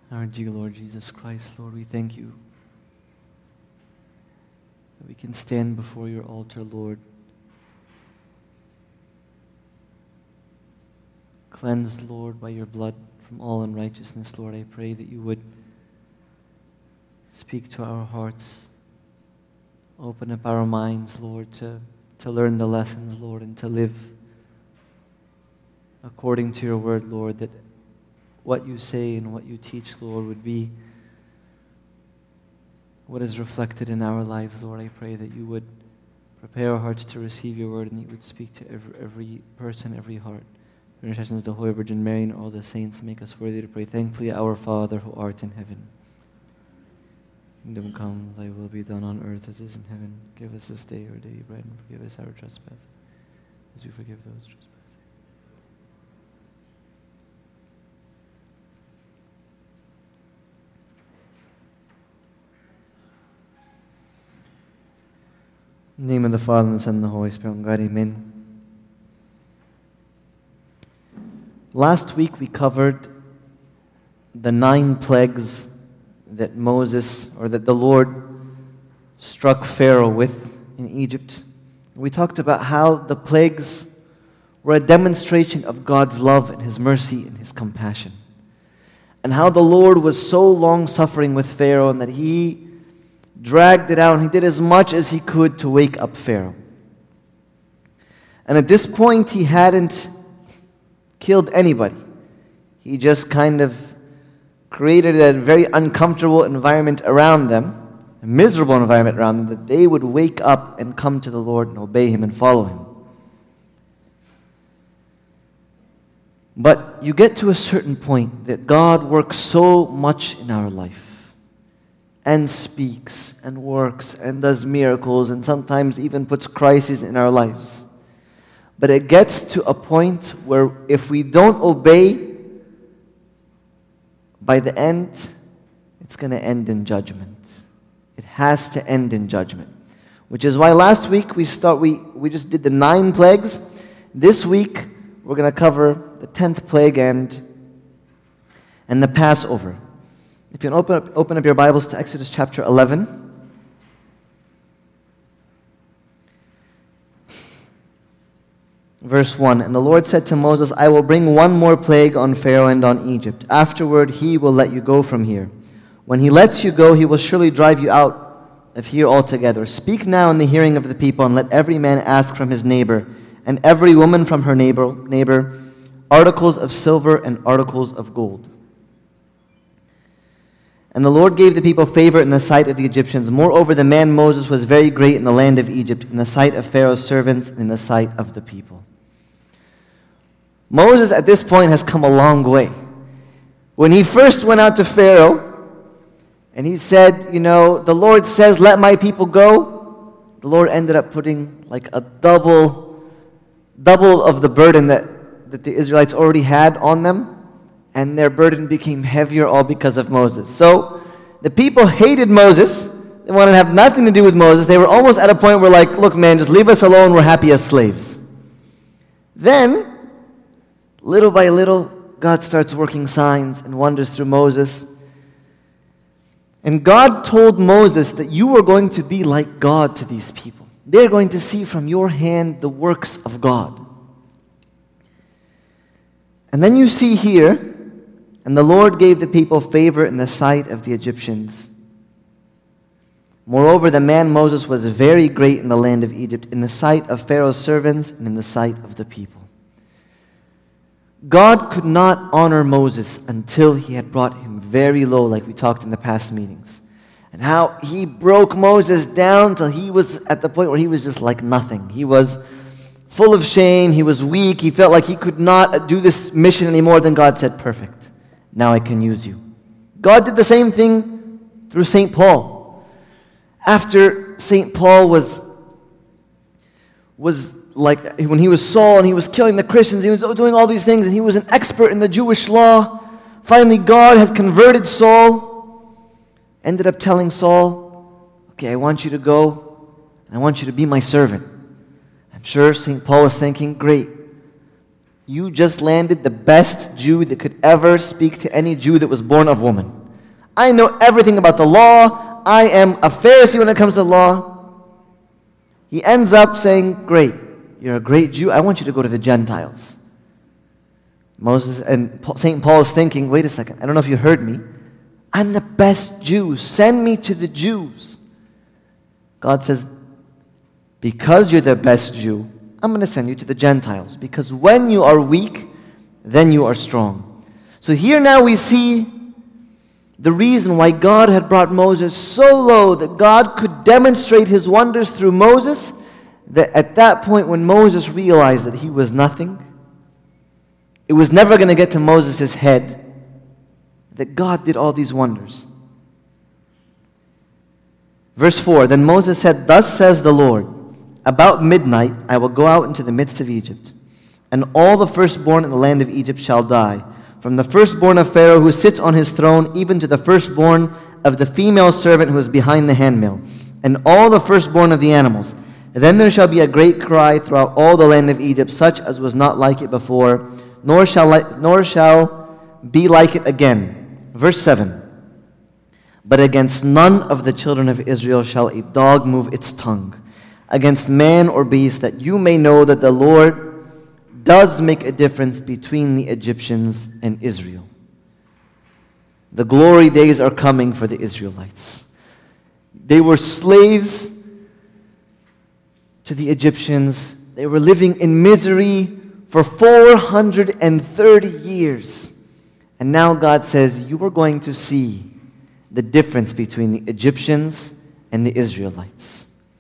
Our dear Lord Jesus Christ, Lord, we thank you that we can stand before your altar, Lord. Cleansed, Lord, by your blood from all unrighteousness, Lord, I pray that you would speak to our hearts, open up our minds, Lord, to learn the lessons, Lord, and to live according to your word, Lord, that what you say and what you teach, Lord, would be what is reflected in our lives, Lord. I pray that you would prepare our hearts to receive your word and that you would speak to every person, every heart. In intercessions of the Holy Virgin Mary and all the saints, make us worthy to pray. Thankfully, our Father who art in heaven. Kingdom come, thy will be done on earth as is in heaven. Give us this day our daily bread and forgive us our trespasses, as we forgive those trespassing. In the name of the Father, and the Son, and the Holy Spirit, God, amen. Last week we covered the 9 plagues that that the Lord struck Pharaoh with in Egypt. We talked about how the plagues were a demonstration of God's love and His mercy and His compassion. And how the Lord was so long-suffering with Pharaoh and that He dragged it out and He did as much as He could to wake up Pharaoh. And at this point He hadn't killed anybody. He just kind of created a very uncomfortable environment around them, a miserable environment around them, that they would wake up and come to the Lord and obey Him and follow Him. But you get to a certain point that God works so much in our life and speaks and works and does miracles and sometimes even puts crises in our lives. But it gets to a point where if we don't obey, by the end, it's going to end in judgment. It has to end in judgment. Which is why last week we just did the 9 plagues. This week we're going to cover the 10th plague and the Passover. If you can open up your Bibles to Exodus chapter 11. Verse 1, and the Lord said to Moses, I will bring one more plague on Pharaoh and on Egypt. Afterward, he will let you go from here. When he lets you go, he will surely drive you out of here altogether. Speak now in the hearing of the people, and let every man ask from his neighbor, and every woman from her neighbor, articles of silver and articles of gold. And the Lord gave the people favor in the sight of the Egyptians. Moreover, the man Moses was very great in the land of Egypt, in the sight of Pharaoh's servants, and in the sight of the people. Moses at this point has come a long way. When he first went out to Pharaoh, and he said, the Lord says, let my people go, the Lord ended up putting like a double of the burden that the Israelites already had on them, and their burden became heavier all because of Moses. So the people hated Moses. They wanted to have nothing to do with Moses. They were almost at a point where look man, just leave us alone, we're happy as slaves. Then, little by little, God starts working signs and wonders through Moses. And God told Moses that you are going to be like God to these people. They're going to see from your hand the works of God. And then you see here, and the Lord gave the people favor in the sight of the Egyptians. Moreover, the man Moses was very great in the land of Egypt, in the sight of Pharaoh's servants and in the sight of the people. God could not honor Moses until He had brought him very low, like we talked in the past meetings. And how He broke Moses down till he was at the point where he was just like nothing. He was full of shame, he was weak, he felt like he could not do this mission anymore. Then God said, perfect, now I can use you. God did the same thing through St. Paul. After St. Paul was like when he was Saul and he was killing the Christians, he was doing all these things and he was an expert in the Jewish law. Finally, God had converted Saul, ended up telling Saul, okay, I want you to go, and I want you to be my servant. I'm sure St. Paul was thinking, great, You just landed the best Jew that could ever speak to any Jew that was born of woman. I know everything about the law. I am a Pharisee when it comes to law. He ends up saying, great, you're a great Jew. I want you to go to the Gentiles. Moses and St. Paul is thinking, wait a second, I don't know if you heard me. I'm the best Jew. Send me to the Jews. God says, because you're the best Jew, I'm going to send you to the Gentiles. Because when you are weak, then you are strong. So here now we see the reason why God had brought Moses so low that God could demonstrate his wonders through Moses, that at that point when Moses realized that he was nothing, it was never going to get to Moses' head that God did all these wonders. Verse 4, then Moses said, thus says the Lord, about midnight I will go out into the midst of Egypt, and all the firstborn in the land of Egypt shall die, from the firstborn of Pharaoh who sits on his throne, even to the firstborn of the female servant who is behind the handmill, and all the firstborn of the animals. And then there shall be a great cry throughout all the land of Egypt, such as was not like it before, nor shall be like it again. Verse 7, but against none of the children of Israel shall a dog move its tongue, against man or beast, that you may know that the Lord does make a difference between the Egyptians and Israel. The glory days are coming for the Israelites. They were slaves to the Egyptians. They were living in misery for 430 years. And now God says, you are going to see the difference between the Egyptians and the Israelites.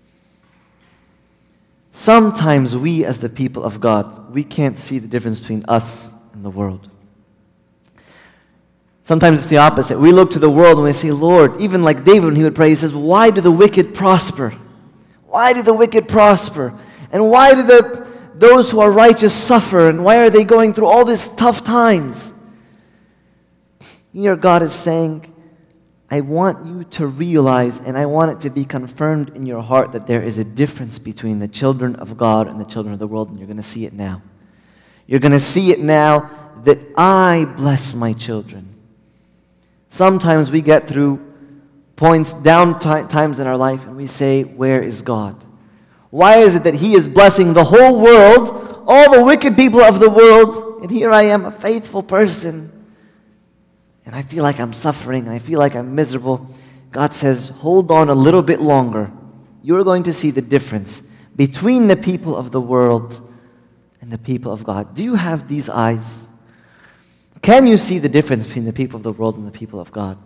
Sometimes we as the people of God, we can't see the difference between us and the world. Sometimes it's the opposite. We look to the world and we say, Lord, even like David when he would pray, he says, why do the wicked prosper? Why do the wicked prosper? And why do those who are righteous suffer? And why are they going through all these tough times? Here God is saying, I want you to realize, and I want it to be confirmed in your heart, that there is a difference between the children of God and the children of the world, and you're going to see it now. You're going to see it now that I bless my children. Sometimes we get through points, times in our life, and we say, where is God? Why is it that He is blessing the whole world, all the wicked people of the world, and here I am, a faithful person, and I feel like I'm suffering, I feel like I'm miserable? God says, hold on a little bit longer. You're going to see the difference between the people of the world and the people of God. Do you have these eyes? Can you see the difference between the people of the world and the people of God?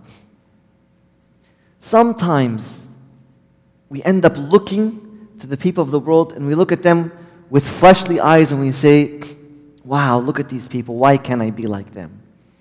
Sometimes we end up looking to the people of the world and we look at them with fleshly eyes and we say, wow, look at these people. Why can't I be like them?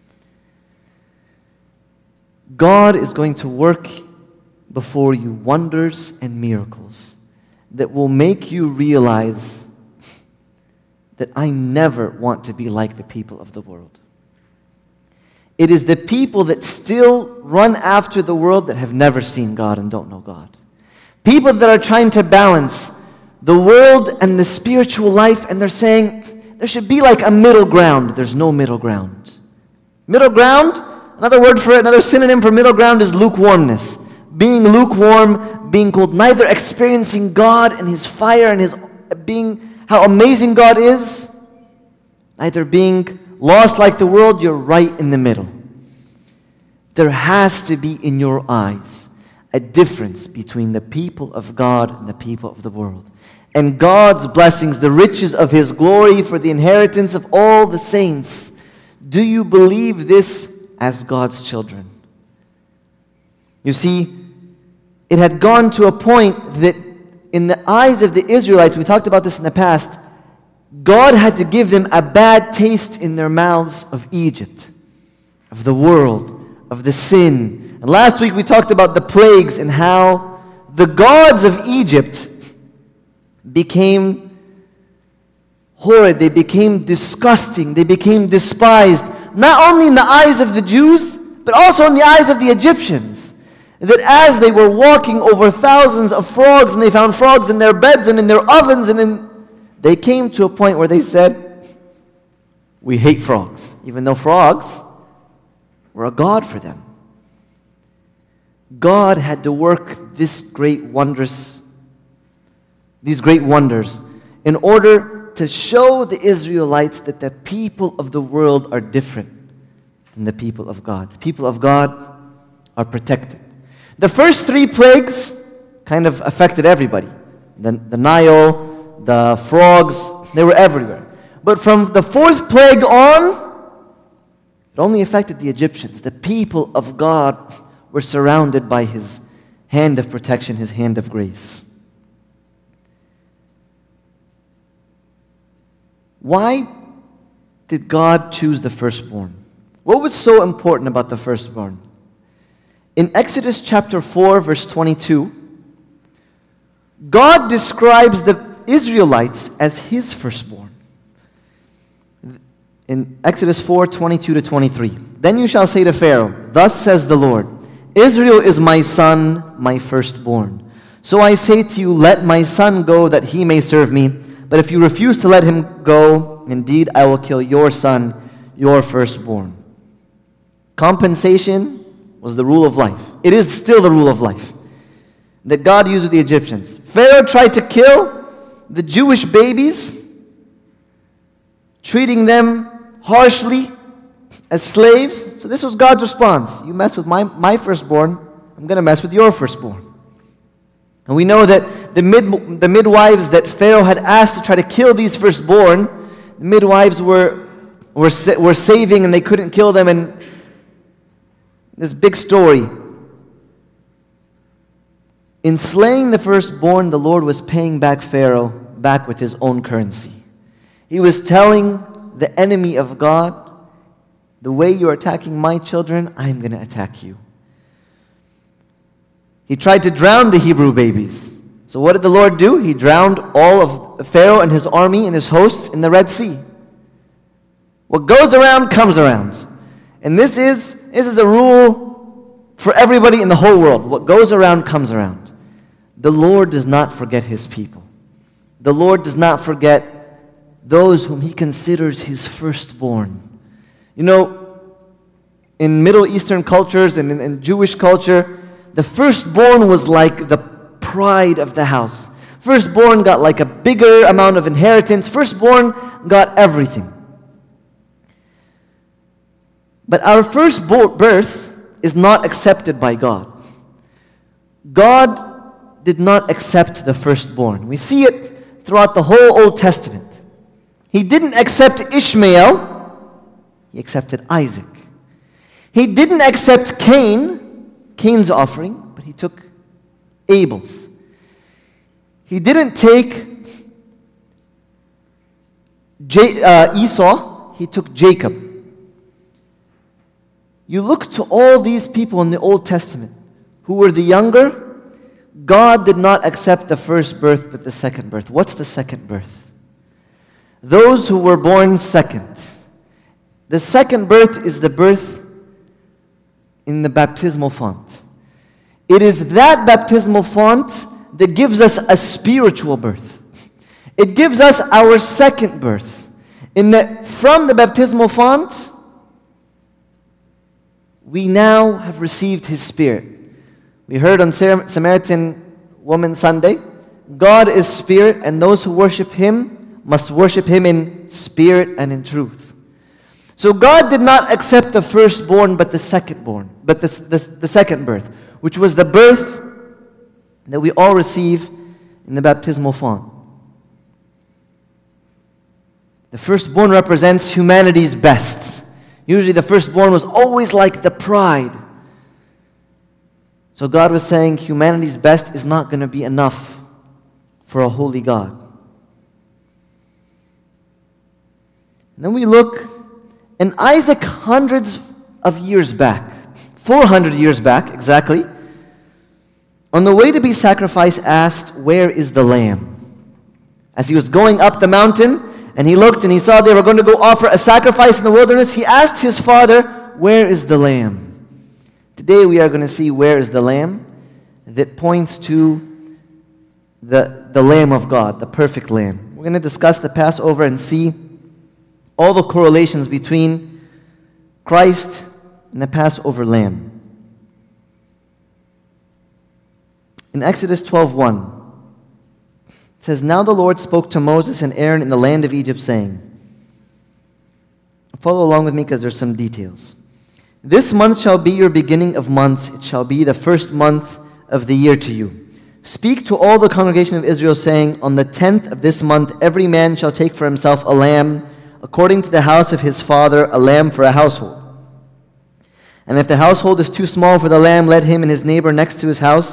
God is going to work before you wonders and miracles that will make you realize that I never want to be like the people of the world. It is the people that still run after the world that have never seen God and don't know God. People that are trying to balance the world and the spiritual life, and they're saying there should be like a middle ground. There's no middle ground. Middle ground, another word for it, another synonym for middle ground is lukewarmness. Being lukewarm, being cold, neither experiencing God and His fire and His being, how amazing God is, neither being lost like the world. You're right in the middle. There has to be in your eyes a difference between the people of God and the people of the world. And God's blessings, the riches of His glory for the inheritance of all the saints. Do you believe this as God's children? You see, it had gone to a point that in the eyes of the Israelites, we talked about this in the past, God had to give them a bad taste in their mouths of Egypt, of the world, of the sin. And last week we talked about the plagues and how the gods of Egypt became horrid, they became disgusting, they became despised, not only in the eyes of the Jews, but also in the eyes of the Egyptians. That as they were walking over thousands of frogs, and they found frogs in their beds and in their ovens, they came to a point where they said, We hate frogs, even though frogs were a god for them. God had to work these great wonders in order to show the Israelites that the people of the world are different than the people of God. The people of God are protected. The first 3 plagues kind of affected everybody. The Nile, the frogs, they were everywhere. But from the 4th plague on, it only affected the Egyptians. The people of God were surrounded by His hand of protection, His hand of grace. Why did God choose the firstborn? What was so important about the firstborn? In Exodus chapter 4, verse 22, God describes the Israelites as His firstborn. In Exodus 4, 22 to 23, "Then you shall say to Pharaoh, Thus says the Lord, Israel is my son, my firstborn. So I say to you, let my son go that he may serve me. But if you refuse to let him go, indeed I will kill your son, your firstborn." Compensation was the rule of life. It is still the rule of life that God used with the Egyptians. Pharaoh tried to kill the Jewish babies, treating them harshly as slaves. So this was God's response. You mess with my firstborn, I'm going to mess with your firstborn. And we know that the midwives that Pharaoh had asked to try to kill these firstborn, the midwives were saving and they couldn't kill them. And this big story. In slaying the firstborn, the Lord was paying back Pharaoh back with His own currency. He was telling the enemy of God, the way you're attacking my children, I'm going to attack you. He tried to drown the Hebrew babies. So what did the Lord do? He drowned all of Pharaoh and his army and his hosts in the Red Sea. What goes around comes around. And this is a rule for everybody in the whole world. What goes around comes around. The Lord does not forget His people. The Lord does not forget those whom He considers His firstborn. You know, in Middle Eastern cultures and in Jewish culture, the firstborn was like the pride of the house. Firstborn got like a bigger amount of inheritance. Firstborn got everything. But our first birth is not accepted by God. God did not accept the firstborn. We see it throughout the whole Old Testament. He didn't accept Ishmael. He accepted Isaac. He didn't accept Cain's offering, but He took Abel's. He didn't take Esau. He took Jacob. You look to all these people in the Old Testament who were the younger. God did not accept the first birth, but the second birth. What's the second birth? Those who were born second. The second birth is the birth in the baptismal font. It is that baptismal font that gives us a spiritual birth. It gives us our second birth. In that from the baptismal font, we now have received His Spirit. We heard on Samaritan Woman Sunday, God is Spirit, and those who worship Him must worship Him in spirit and in truth. So God did not accept the firstborn, but the secondborn, but the second birth, which was the birth that we all receive in the baptismal font. The firstborn represents humanity's best. Usually the firstborn was always like the pride. So God was saying humanity's best is not going to be enough for a holy God. And then we look, and Isaac hundreds of years back, 400 years back exactly, on the way to be sacrificed asked, "Where is the lamb?" As he was going up the mountain, and he looked and he saw they were going to go offer a sacrifice in the wilderness, he asked his father, "Where is the lamb?" Today we are going to see where is the lamb that points to the Lamb of God, the perfect lamb. We're going to discuss the Passover and see all the correlations between Christ and the Passover lamb. In Exodus 12:1, it says, "Now the Lord spoke to Moses and Aaron in the land of Egypt, saying," follow along with me because there's some details. "This month shall be your beginning of months. It shall be the first month of the year to you. Speak to all the congregation of Israel, saying, on the 10th of this month, every man shall take for himself a lamb, according to the house of his father, a lamb for a household. And if the household is too small for the lamb, let him and his neighbor next to his house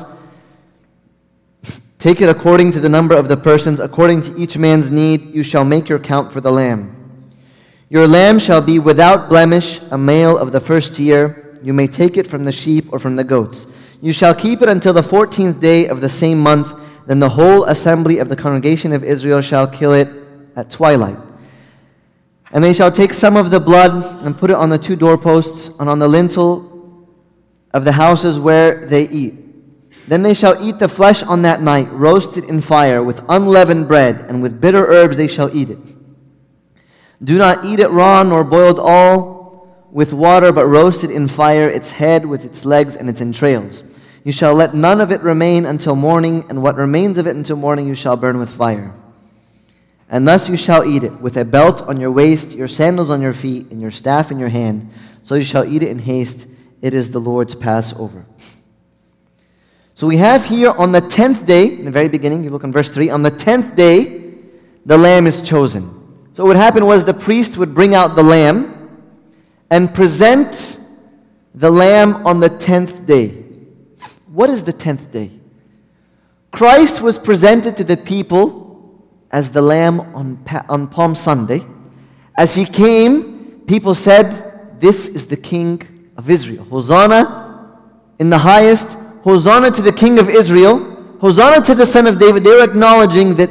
take it according to the number of the persons, according to each man's need. You shall make your count for the lamb. Your lamb shall be without blemish, a male of the first year. You may take it from the sheep or from the goats. You shall keep it until the 14th day of the same month. Then the whole assembly of the congregation of Israel shall kill it at twilight. And they shall take some of the blood and put it on the 2 doorposts and on the lintel of the houses where they eat. Then they shall eat the flesh on that night, roasted in fire, with unleavened bread, and with bitter herbs they shall eat it. Do not eat it raw nor boiled all with water, but roast it in fire, its head with its legs and its entrails. You shall let none of it remain until morning, and what remains of it until morning you shall burn with fire. And thus you shall eat it, with a belt on your waist, your sandals on your feet, and your staff in your hand. So you shall eat it in haste. It is the Lord's Passover." So we have here on the 10th day, in the very beginning, you look in verse 3, on the 10th day, the lamb is chosen. So what happened was the priest would bring out the lamb and present the lamb on the 10th day. What is the 10th day? Christ was presented to the people as the lamb on Palm Sunday. As he came, people said, "This is the King of Israel. Hosanna in the highest. Hosanna to the King of Israel. Hosanna to the Son of David." They were acknowledging that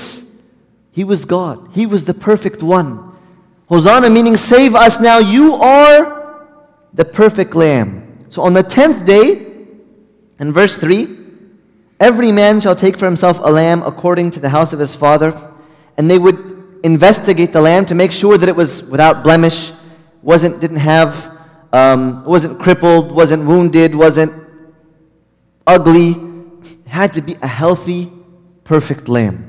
he was God. He was the perfect one. Hosanna meaning save us now. You are the perfect lamb. So on the 10th day, in verse 3, every man shall take for himself a lamb according to the house of his father. And they would investigate the lamb to make sure that it was without blemish, wasn't crippled, wasn't wounded, wasn't ugly. It had to be a healthy, perfect lamb.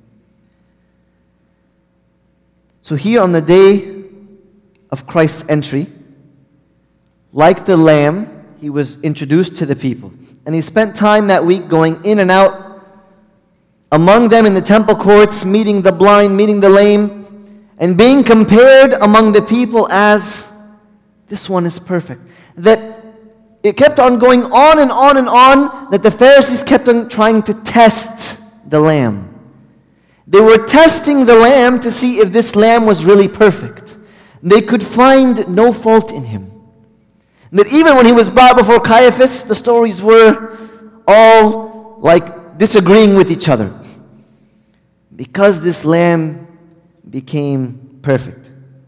So here on the day of Christ's entry, like the lamb, he was introduced to the people. And he spent time that week going in and out among them in the temple courts, meeting the blind, meeting the lame, and being compared among the people as this one is perfect. That it kept on going on and on and on, that the Pharisees kept on trying to test the lamb. They were testing the lamb to see if this lamb was really perfect. They could find no fault in him. That even when he was brought before Caiaphas, the stories were all like disagreeing with each other. Because this lamb became perfect.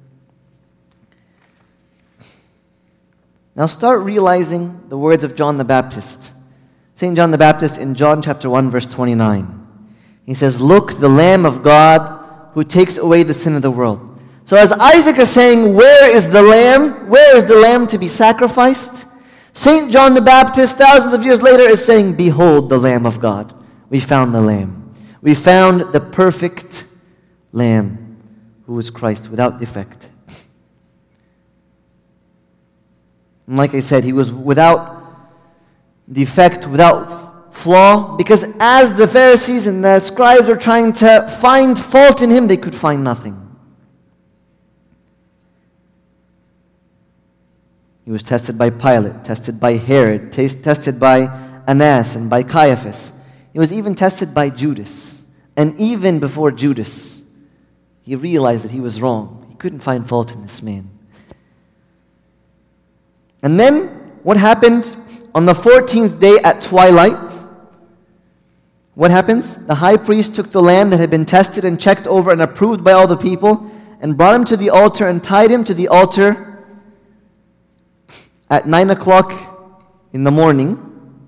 Now start realizing the words of John the Baptist. St. John the Baptist in John chapter 1 verse 29. He says, "Look, the Lamb of God who takes away the sin of the world." So as Isaac is saying, where is the lamb? Where is the lamb to be sacrificed? St. John the Baptist, thousands of years later, is saying, "Behold the Lamb of God." We found the lamb. We found the perfect lamb who is Christ without defect. And like I said, he was without defect, without flaw, because as the Pharisees and the scribes were trying to find fault in him, they could find nothing. He was tested by Pilate, tested by Herod, tested by Annas and by Caiaphas. He was even tested by Judas. And even before Judas, he realized that he was wrong. He couldn't find fault in this man. And then, what happened on the 14th day at twilight? What happens? The high priest took the lamb that had been tested and checked over and approved by all the people and brought him to the altar and tied him to the altar at 9 o'clock in the morning,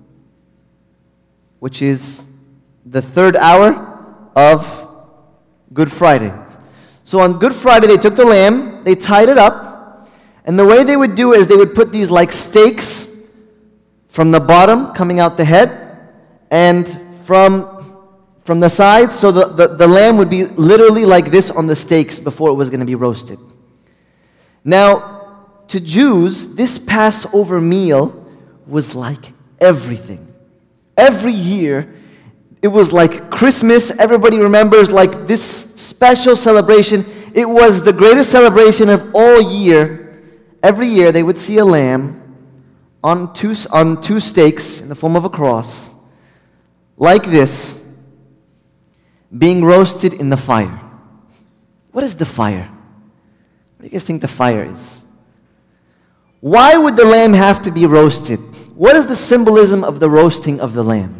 which is the third hour of Good Friday. So on Good Friday, they took the lamb, they tied it up, and the way they would do is they would put these like stakes from the bottom coming out the head, and from the sides, so the lamb would be literally like this on the stakes before it was going to be roasted. Now, to Jews, this Passover meal was like everything. Every year, it was like Christmas. Everybody remembers like this special celebration. It was the greatest celebration of all year. Every year, they would see a lamb on two stakes in the form of a cross, like this, being roasted in the fire. What is the fire? What do you guys think the fire is? Why would the lamb have to be roasted? What is the symbolism of the roasting of the lamb?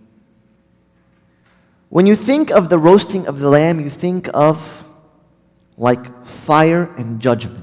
When you think of the roasting of the lamb, you think of like fire and judgment.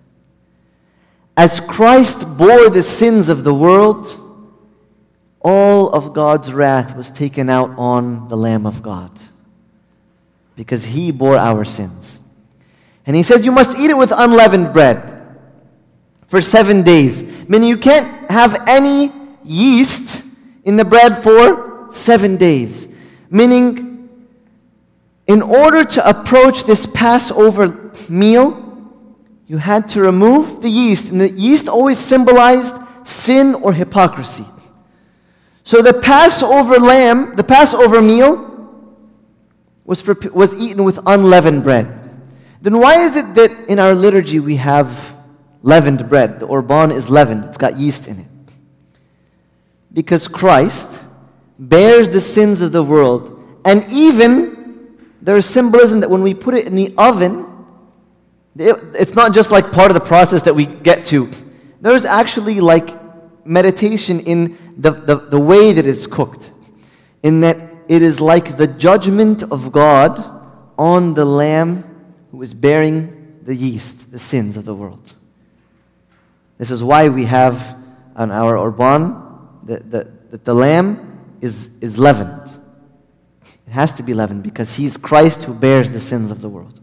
As Christ bore the sins of the world, all of God's wrath was taken out on the Lamb of God, because He bore our sins. And He says you must eat it with unleavened bread for 7 days. Meaning you can't have any yeast in the bread for 7 days. Meaning, in order to approach this Passover meal, you had to remove the yeast. And the yeast always symbolized sin or hypocrisy. So the Passover meal was eaten with unleavened bread. Then why is it that in our liturgy we have leavened bread? The Orban is leavened. It's got yeast in it. Because Christ bears the sins of the world. And even there is symbolism that when we put it in the oven, it's not just like part of the process that we get to. There's actually like meditation in the way that it's cooked. In that it is like the judgment of God on the lamb who is bearing the yeast, the sins of the world. This is why we have on our Orban that the lamb is leavened. It has to be leavened because He's Christ who bears the sins of the world.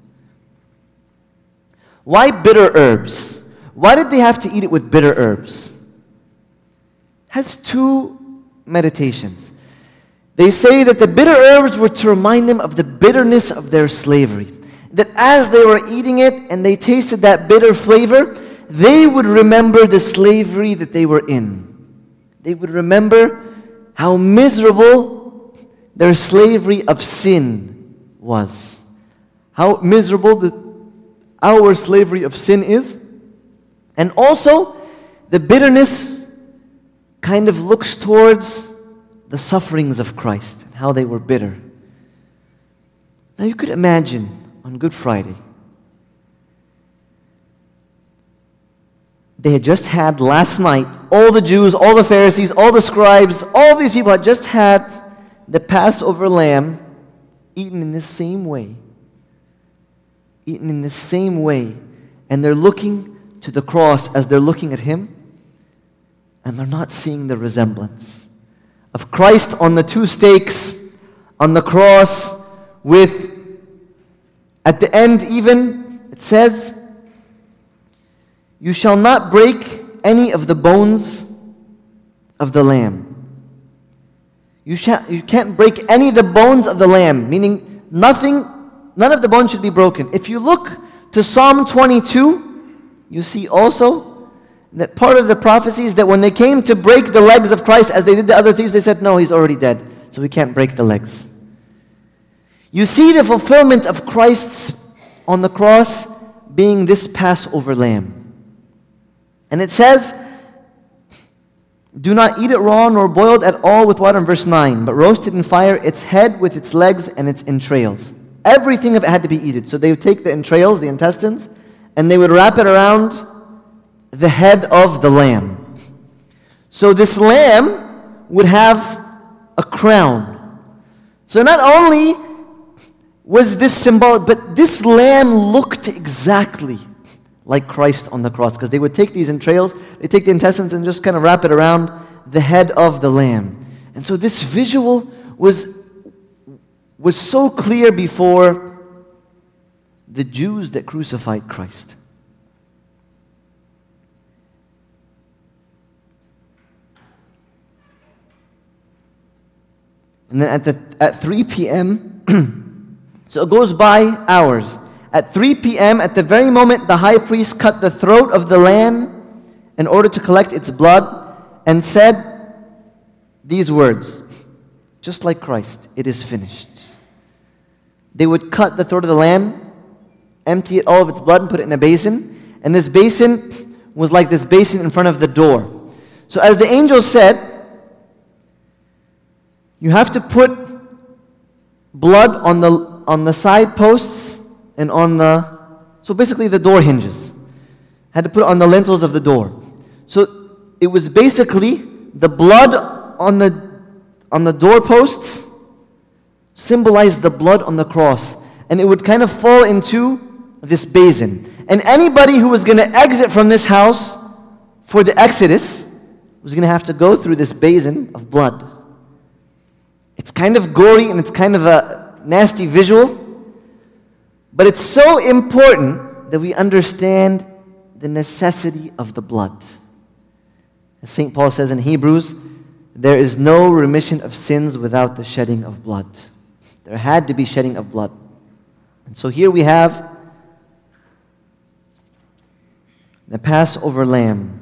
Why bitter herbs? Why did they have to eat it with bitter herbs? It has two meditations. They say that the bitter herbs were to remind them of the bitterness of their slavery. That as they were eating it and they tasted that bitter flavor, they would remember the slavery that they were in. They would remember how miserable their slavery of sin was. How miserable our slavery of sin is. And also, the bitterness kind of looks towards the sufferings of Christ and how they were bitter. Now you could imagine on Good Friday, they had just had last night, all the Jews, all the Pharisees, all the scribes, all these people had just had the Passover lamb eaten in this same way. Eaten in the same way. And they're looking to the cross as they're looking at Him, and they're not seeing the resemblance of Christ on the two stakes, on the cross, with, at the end even, it says, you shall not break any of the bones of the lamb. You can't break any of the bones of the lamb, meaning none of the bones should be broken. If you look to Psalm 22, you see also that part of the prophecy is that when they came to break the legs of Christ, as they did the other thieves, they said, no, He's already dead, so we can't break the legs. You see the fulfillment of Christ's on the cross being this Passover lamb. And it says, do not eat it raw nor boiled at all with water in verse 9, but roast it in fire, its head with its legs and its entrails. Everything of it had to be eaten. So they would take the entrails, the intestines, and they would wrap it around the head of the lamb. So this lamb would have a crown. So not only was this symbolic, but this lamb looked exactly like Christ on the cross, because they would take these entrails, they take the intestines and just kind of wrap it around the head of the lamb. And so this visual was so clear before the Jews that crucified Christ. And then at 3 p.m., so it goes by hours. At 3 p.m., at the very moment the high priest cut the throat of the lamb in order to collect its blood and said these words, just like Christ, it is finished. They would cut the throat of the lamb, empty all of its blood and put it in a basin. And this basin was like this basin in front of the door. So as the angel said, you have to put blood on the side posts and so basically the door hinges. Had to put it on the lintels of the door. So it was basically the blood on the doorposts symbolized the blood on the cross. And it would kind of fall into this basin. And anybody who was going to exit from this house for the Exodus was going to have to go through this basin of blood. It's kind of gory and it's kind of a nasty visual, but it's so important that we understand the necessity of the blood. As St. Paul says in Hebrews, there is no remission of sins without the shedding of blood. There had to be shedding of blood. And so here we have the Passover lamb.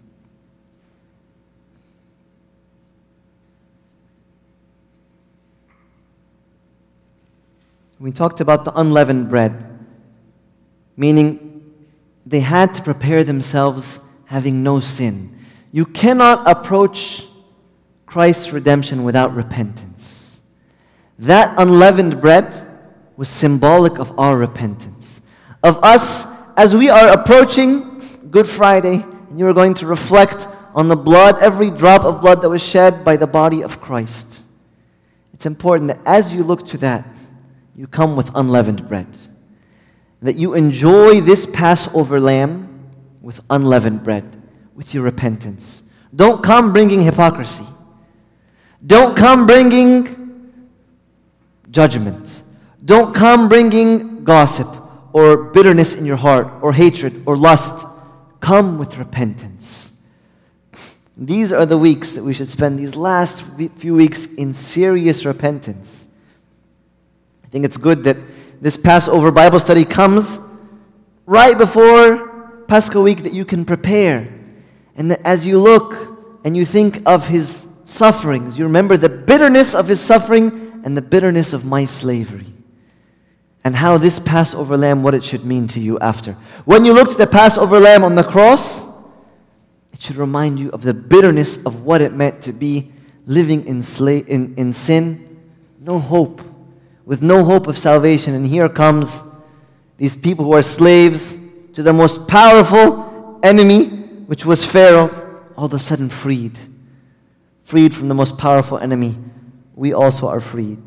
We talked about the unleavened bread, meaning they had to prepare themselves having no sin. You cannot approach Christ's redemption without repentance. That unleavened bread was symbolic of our repentance. Of us, as we are approaching Good Friday, and you are going to reflect on the blood, every drop of blood that was shed by the body of Christ. It's important that as you look to that, you come with unleavened bread. That you enjoy this Passover lamb with unleavened bread, with your repentance. Don't come bringing hypocrisy. Don't come bringing judgment. Don't come bringing gossip or bitterness in your heart or hatred or lust. Come with repentance. These are the weeks that we should spend, these last few weeks, in serious repentance. I think it's good that this Passover Bible study comes right before Paschal week, that you can prepare. And that as you look and you think of His sufferings, you remember the bitterness of His suffering and the bitterness of my slavery. And how this Passover lamb, what it should mean to you after. When you look to the Passover lamb on the cross, it should remind you of the bitterness of what it meant to be living in sin, no hope, with no hope of salvation. And here comes these people who are slaves to the most powerful enemy, which was Pharaoh, all of a sudden freed. Freed from the most powerful enemy. We also are freed.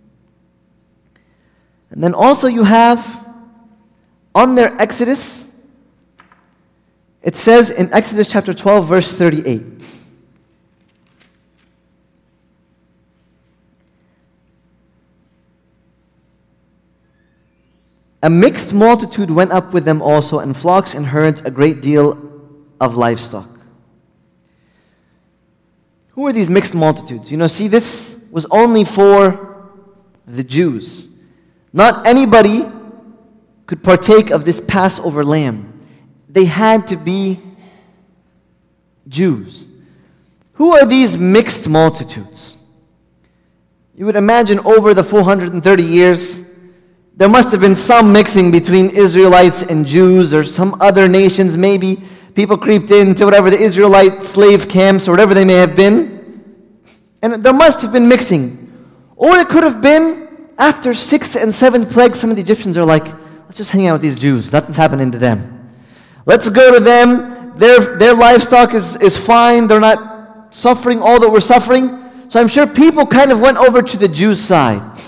And then also you have, on their Exodus, it says in Exodus chapter 12, verse 38, a mixed multitude went up with them also, and flocks and herds, a great deal of livestock. Who are these mixed multitudes? See, this was only for the Jews. Not anybody could partake of this Passover lamb. They had to be Jews. Who are these mixed multitudes? You would imagine over the 430 years, there must have been some mixing between Israelites and Jews or some other nations. Maybe people creeped into whatever the Israelite slave camps or whatever they may have been. And there must have been mixing. Or it could have been after 6th and 7th plagues, some of the Egyptians are like, let's just hang out with these Jews. Nothing's happening to them. Let's go to them. Their livestock is fine. They're not suffering all that we're suffering. So I'm sure people kind of went over to the Jews' side.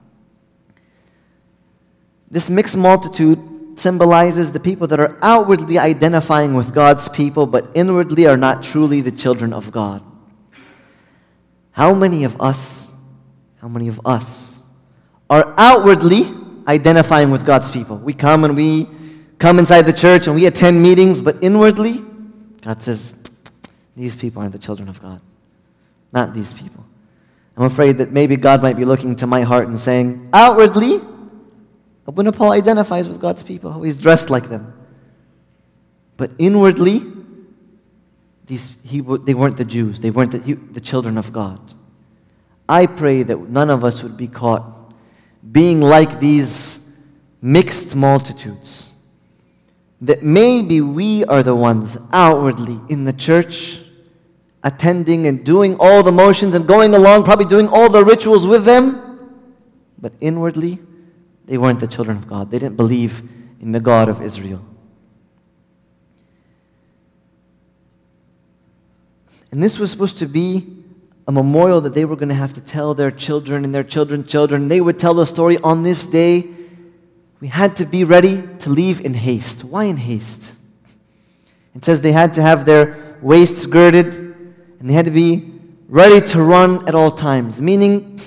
This mixed multitude symbolizes the people that are outwardly identifying with God's people, but inwardly are not truly the children of God. How many of us are outwardly identifying with God's people. We come inside the church and we attend meetings, but inwardly, God says, these people aren't the children of God. Not these people. I'm afraid that maybe God might be looking to my heart and saying, outwardly, Abu Nepal identifies with God's people. He's dressed like them. But inwardly, they weren't the Jews. They weren't the children of God. I pray that none of us would be caught being like these mixed multitudes. That maybe we are the ones outwardly in the church, attending and doing all the motions and going along, probably doing all the rituals with them, but inwardly, they weren't the children of God. They didn't believe in the God of Israel. And this was supposed to be a memorial that they were going to have to tell their children and their children's children. They would tell the story on this day. We had to be ready to leave in haste. Why in haste? It says they had to have their waists girded and they had to be ready to run at all times. Meaning,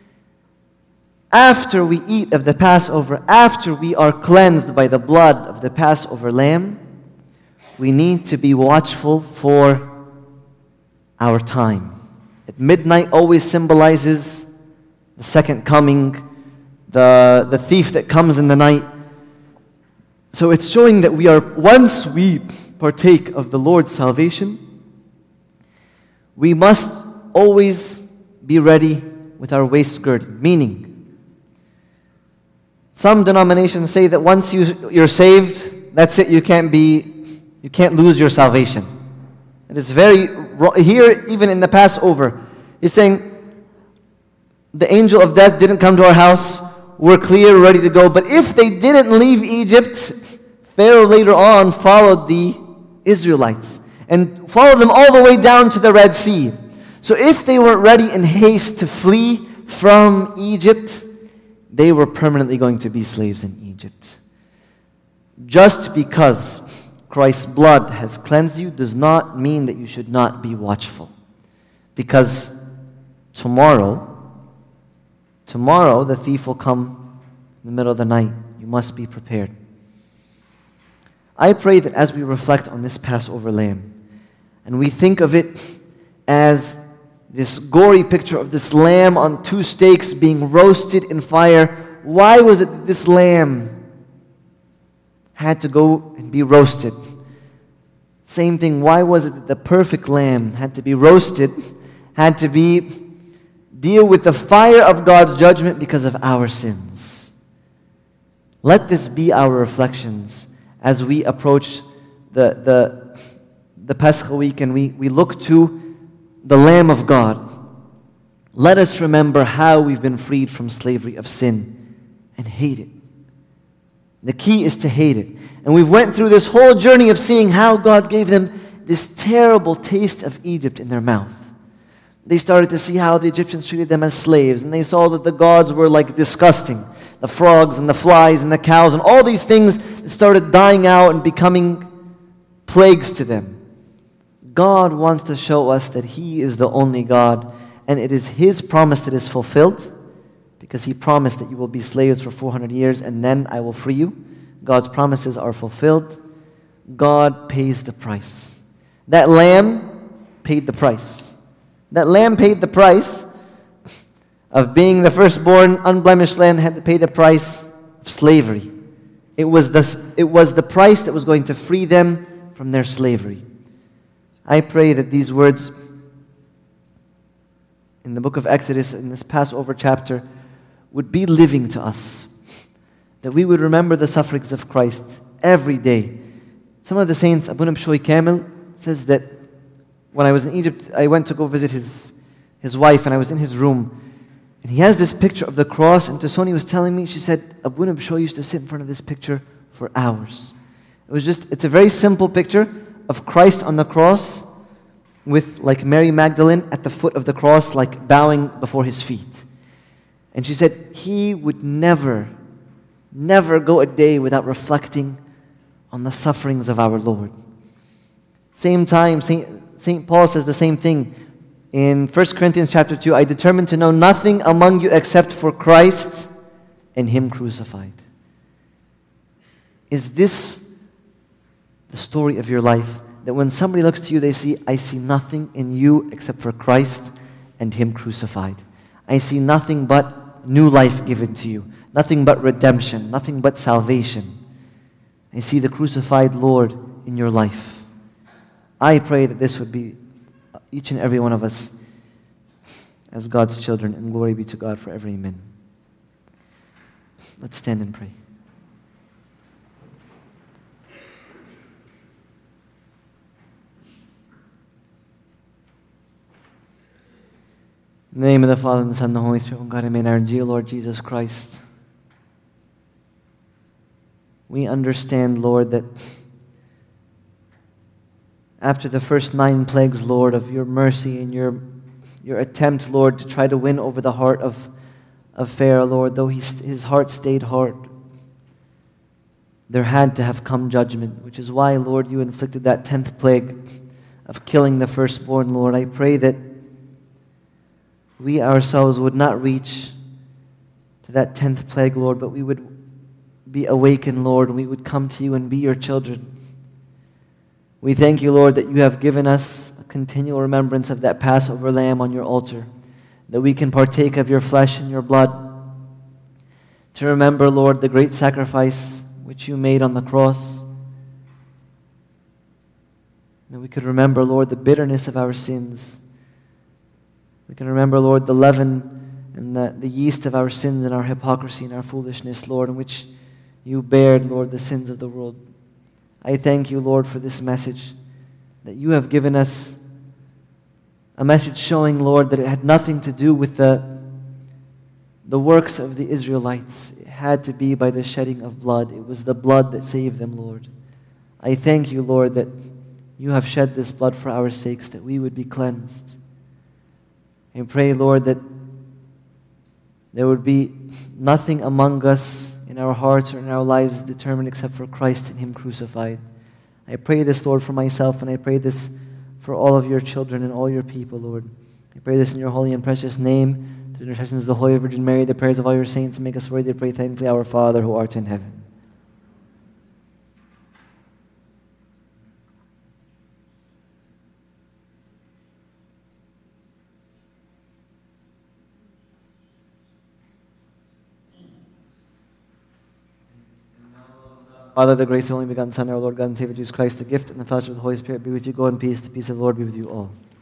after we eat of the Passover, after we are cleansed by the blood of the Passover lamb, we need to be watchful for our time. At midnight always symbolizes the second coming, the thief that comes in the night. So it's showing that once we partake of the Lord's salvation, we must always be ready with our waist girded. Meaning, some denominations say that once you're saved, that's it, you can't lose your salvation. It is very wrong. Here, even in the Passover, he's saying, the angel of death didn't come to our house, we're clear, ready to go. But if they didn't leave Egypt, Pharaoh later on followed the Israelites and followed them all the way down to the Red Sea. So if they weren't ready in haste to flee from Egypt, they were permanently going to be slaves in Egypt. Just because Christ's blood has cleansed you does not mean that you should not be watchful. Because tomorrow the thief will come in the middle of the night. You must be prepared. I pray that as we reflect on this Passover lamb, and we think of it as this gory picture of this lamb on two stakes being roasted in fire, why was it that this lamb had to go and be roasted? Same thing, why was it that the perfect lamb had to be roasted, had to deal with the fire of God's judgment because of our sins? Let this be our reflections as we approach the Pesach week and we look to the Lamb of God. Let us remember how we've been freed from slavery of sin and hate it. The key is to hate it. And we've went through this whole journey of seeing how God gave them this terrible taste of Egypt in their mouth. They started to see how the Egyptians treated them as slaves, and they saw that the gods were like disgusting. The frogs and the flies and the cows and all these things that started dying out and becoming plagues to them. God wants to show us that He is the only God, and it is His promise that is fulfilled, because He promised that you will be slaves for 400 years and then I will free you. God's promises are fulfilled. God pays the price. That lamb paid the price. That lamb paid the price of being the firstborn, unblemished lamb, had to pay the price of slavery. It was the price that was going to free them from their slavery. I pray that these words in the book of Exodus, in this Passover chapter, would be living to us. That we would remember the sufferings of Christ every day. Some of the saints, Abu Nabshoy Kamil, says that when I was in Egypt, I went to go visit his wife, and I was in his room. And he has this picture of the cross, and Tasoni was telling me, she said, Abu Nabshoy used to sit in front of this picture for hours. It's a very simple picture of Christ on the cross with like Mary Magdalene at the foot of the cross, like bowing before His feet. And she said he would never go a day without reflecting on the sufferings of our Lord. Same time, St. Paul says the same thing. In 1 Corinthians chapter 2, I determined to know nothing among you except for Christ and Him crucified. Is this the story of your life? That when somebody looks to you, they see, I see nothing in you except for Christ and Him crucified. I see nothing but new life given to you, nothing but redemption, nothing but salvation. I see the crucified Lord in your life. I pray that this would be each and every one of us as God's children, and glory be to God forever. Amen. Let's stand and pray. In the name of the Father, and the Son, and the Holy Spirit, one God, amen. Our dear Lord Jesus Christ, we understand, Lord, that after the first 9 plagues, Lord, of your mercy and your attempt, Lord, to try to win over the heart of Pharaoh, Lord, though his heart stayed hard, there had to have come judgment, which is why, Lord, you inflicted that 10th plague of killing the firstborn, Lord. I pray that we ourselves would not reach to that 10th plague, Lord, but we would be awakened, Lord, and we would come to you and be your children. We thank you, Lord, that you have given us a continual remembrance of that Passover lamb on your altar, that we can partake of your flesh and your blood, to remember, Lord, the great sacrifice which you made on the cross, that we could remember, Lord, the bitterness of our sins. We can remember, Lord, the leaven and the yeast of our sins and our hypocrisy and our foolishness, Lord, in which you bared, Lord, the sins of the world. I thank you, Lord, for this message, that you have given us a message showing, Lord, that it had nothing to do with the works of the Israelites. It had to be by the shedding of blood. It was the blood that saved them, Lord. I thank you, Lord, that you have shed this blood for our sakes, that we would be cleansed. I pray, Lord, that there would be nothing among us in our hearts or in our lives determined except for Christ and Him crucified. I pray this, Lord, for myself, and I pray this for all of your children and all your people, Lord. I pray this in your holy and precious name, through the intercessions of the Holy Virgin Mary, the prayers of all your saints, make us worthy to pray thankfully, Our Father who art in heaven. Father, the grace of the only begotten Son, our Lord God and Savior Jesus Christ, the gift and the fellowship of the Holy Spirit be with you. Go in peace. The peace of the Lord be with you all.